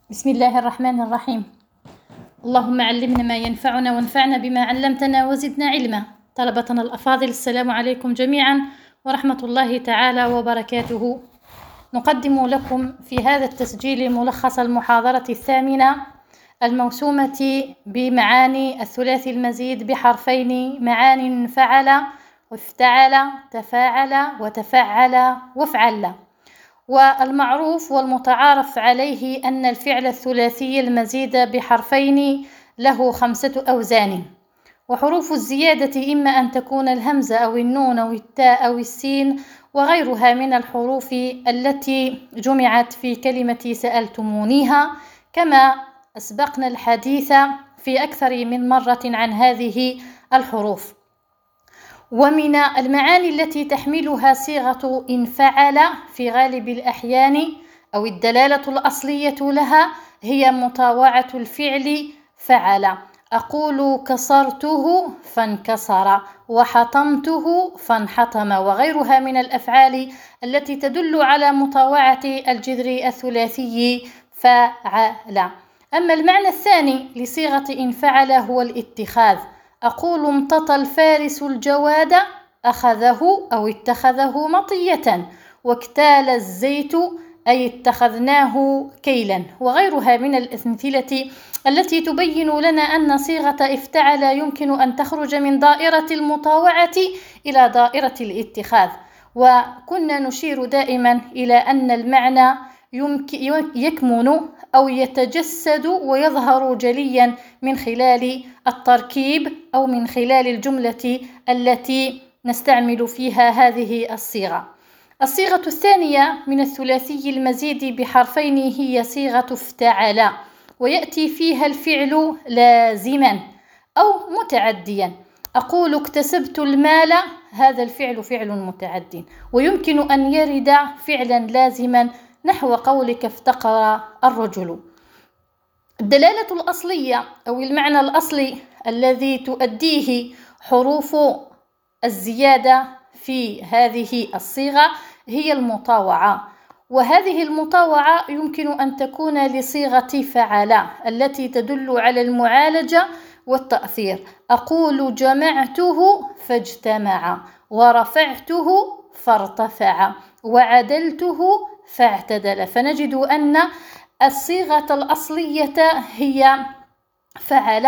بسم الله الرحمن الرحيم. اللهم علمنا ما ينفعنا وانفعنا بما علمتنا وزدنا علما. طلبتنا الأفاضل، السلام عليكم جميعا ورحمة الله تعالى وبركاته. نقدم لكم في هذا التسجيل ملخص المحاضرة الثامنة الموسومة بمعاني الثلاثي المزيد بحرفين معان فعل وافتعل تفاعل وتفعل وافعل. والمعروف والمتعارف عليه أن الفعل الثلاثي المزيد بحرفين له 5 أوزان، وحروف الزيادة إما أن تكون الهمزة أو النون أو التاء أو السين وغيرها من الحروف التي جمعت في كلمة سألتمونيها، كما أسبقنا الحديث في أكثر من مرة عن هذه الحروف. ومن المعاني التي تحملها صيغة إن فعل في غالب الأحيان أو الدلالة الأصلية لها هي مطاوعة الفعل فعل. أقول كسرته فانكسر، وحطمته فانحطم، وغيرها من الأفعال التي تدل على مطاوعة الجذر الثلاثي فعل. أما المعنى الثاني لصيغة إن فعل هو الاتخاذ. أقول امتطى الفارس الجواد أخذه أو اتخذه مطية، واكتال الزيت أي اتخذناه كيلا، وغيرها من الأمثلة التي تبين لنا أن صيغة افتعل يمكن أن تخرج من دائرة المطاوعة إلى دائرة الاتخاذ. وكنا نشير دائما إلى أن المعنى يكمن أو يتجسد ويظهر جليا من خلال التركيب أو من خلال الجملة التي نستعمل فيها هذه الصيغة. الصيغة الثانية من الثلاثي المزيد بحرفين هي صيغة افتعل، ويأتي فيها الفعل لازما أو متعديا. أقول اكتسبت المال، هذا الفعل فعل متعد، ويمكن أن يرد فعلا لازما نحو قولك افتقر الرجل. الدلالة الأصلية أو المعنى الأصلي الذي تؤديه حروف الزيادة في هذه الصيغة هي المطاوعة، وهذه المطاوعة يمكن أن تكون لصيغة فعل التي تدل على المعالجة والتأثير. أقول جمعته فاجتمع، ورفعته فارتفع، وعدلته فاعتدل. فنجد أن الصيغة الأصلية هي فعل،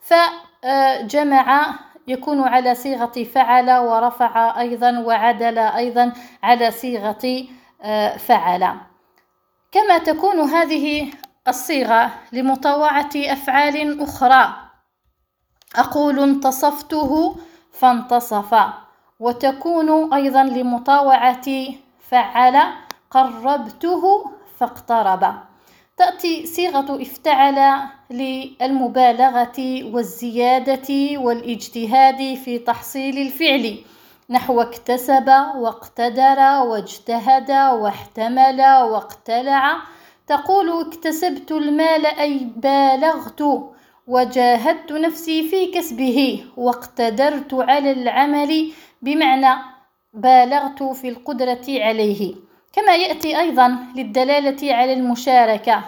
فجمع يكون على صيغة فعل، ورفع أيضا، وعدل أيضا على صيغة فعل. كما تكون هذه الصيغة لمطاوعة أفعال أخرى. أقول انتصفته فانتصف، وتكون أيضا لمطاوعة فعل قربته فاقترب. تأتي صيغة افتعل للمبالغة والزيادة والاجتهاد في تحصيل الفعل، نحو اكتسب واقتدر واجتهد واحتمل واقتلع. تقول اكتسبت المال أي بالغت وجاهدت نفسي في كسبه، واقتدرت على العمل بمعنى بالغت في القدرة عليه. كما يأتي أيضا للدلالة على المشاركة.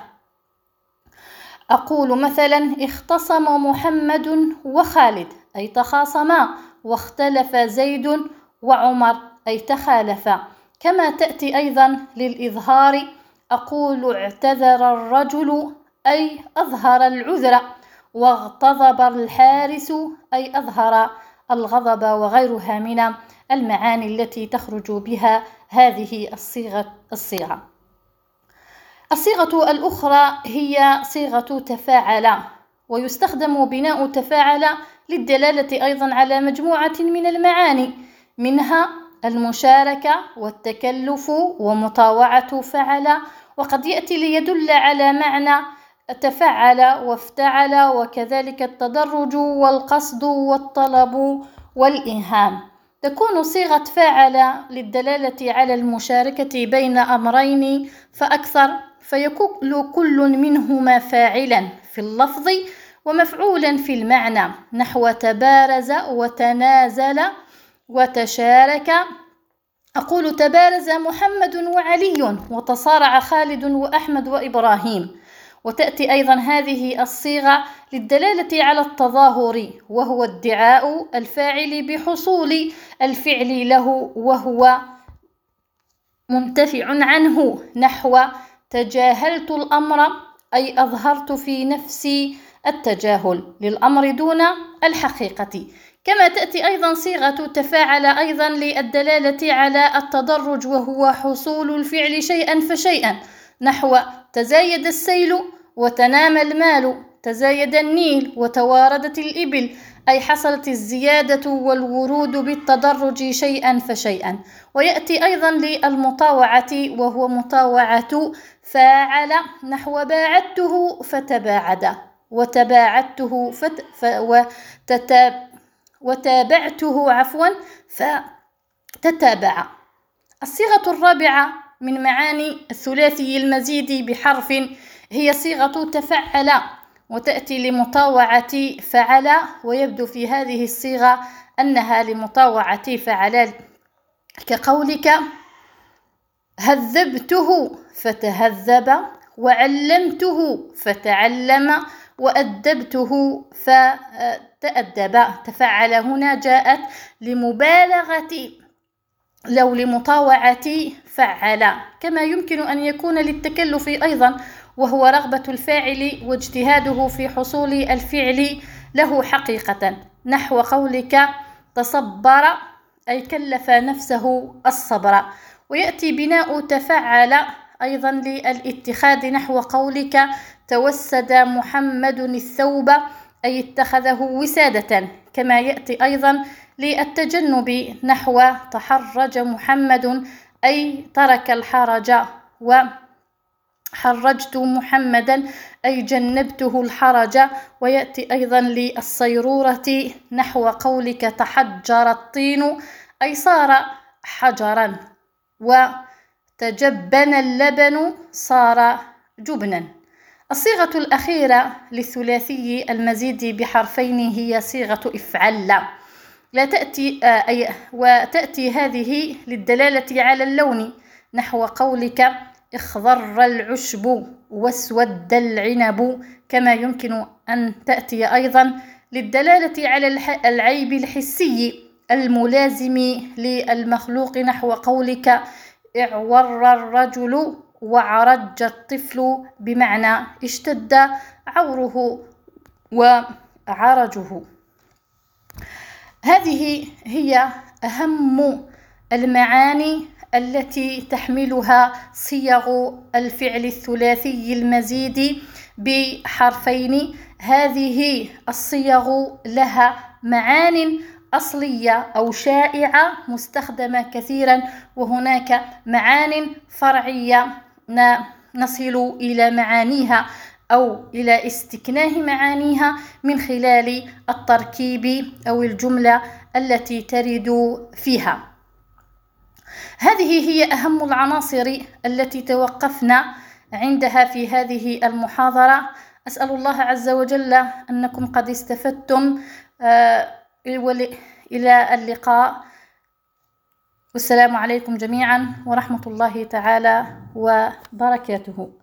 أقول مثلا اختصم محمد وخالد أي تخاصما، واختلف زيد وعمر أي تخالفا. كما تأتي أيضا للإظهار. أقول اعتذر الرجل أي أظهر العذر، واغتضب الحارس أي أظهر الغضب، وغيرها من المعاني التي تخرج بها هذه الصيغة. الصيغة الأخرى هي صيغة تفاعل، ويستخدم بناء تفاعل للدلالة أيضا على مجموعة من المعاني، منها المشاركة والتكلف ومطاوعة فعل، وقد يأتي ليدل على معنى تفعل وافتعل، وكذلك التدرج والقصد والطلب والإيهام. تكون صيغة فاعل للدلالة على المشاركة بين أمرين فأكثر، فيكون كل منهما فاعلا في اللفظ ومفعولا في المعنى، نحو تبارز وتنازل وتشارك. أقول تبارز محمد وعلي، وتصارع خالد وأحمد وإبراهيم، وتأتي أيضا هذه الصيغة للدلالة على التظاهر، وهو ادعاء الفاعل بحصول الفعل له وهو منتفع عنه، نحو تجاهلت الأمر أي أظهرت في نفسي التجاهل للأمر دون الحقيقة. كما تأتي أيضا صيغة تفاعل أيضا للدلالة على التدرج، وهو حصول الفعل شيئا فشيئا، نحو تزايد السيل وتنامى المال، تزايد النيل وتواردت الإبل، أي حصلت الزيادة والورود بالتدرج شيئا فشيئا. ويأتي أيضا للمطاوعة، وهو مطاوعة فاعل، نحو باعدته فتباعد، وتباعدته وتابعته فتتابع. الصيغة الرابعة من معاني الثلاثي المزيد بحرف هي صيغة تفعل، وتأتي لمطاوعة فعل، ويبدو في هذه الصيغة أنها لمطاوعة فعل، كقولك هذبته فتهذب، وعلمته فتعلم، وأدبته فتأدب. تفعل هنا جاءت لمبالغة لو لمطاوعة فعل، كما يمكن أن يكون للتكلف أيضا، وهو رغبة الفاعل واجتهاده في حصول الفعل له حقيقة، نحو قولك تصبر أي كلف نفسه الصبر. ويأتي بناء تفعل أيضا للاتخاذ، نحو قولك توسد محمد الثوب أي اتخذه وسادة. كما يأتي أيضا للتجنب، نحو تحرج محمد أي ترك الحرج، وحرجت محمدا أي جنبته الحرج. ويأتي أيضا للصيرورة، نحو قولك تحجر الطين أي صار حجرا، وتجبن اللبن صار جبنا. الصيغة الأخيرة للثلاثي المزيد بحرفين هي صيغة افعل، وتأتي هذه للدلالة على اللون، نحو قولك اخضر العشب واسود العنب. كما يمكن أن تأتي أيضا للدلالة على العيب الحسي الملازم للمخلوق، نحو قولك اعور الرجل وعرج الطفل، بمعنى اشتد عوره وعرجه. هذه هي أهم المعاني التي تحملها صيغ الفعل الثلاثي المزيد بحرفين. هذه الصيغ لها معان أصلية أو شائعة مستخدمة كثيرا، وهناك معان فرعية نصل إلى معانيها أو إلى استكناه معانيها من خلال التركيب أو الجملة التي ترد فيها. هذه هي أهم العناصر التي توقفنا عندها في هذه المحاضرة. أسأل الله عز وجل أنكم قد استفدتم. إلى اللقاء، والسلام عليكم جميعا ورحمة الله تعالى وبركاته.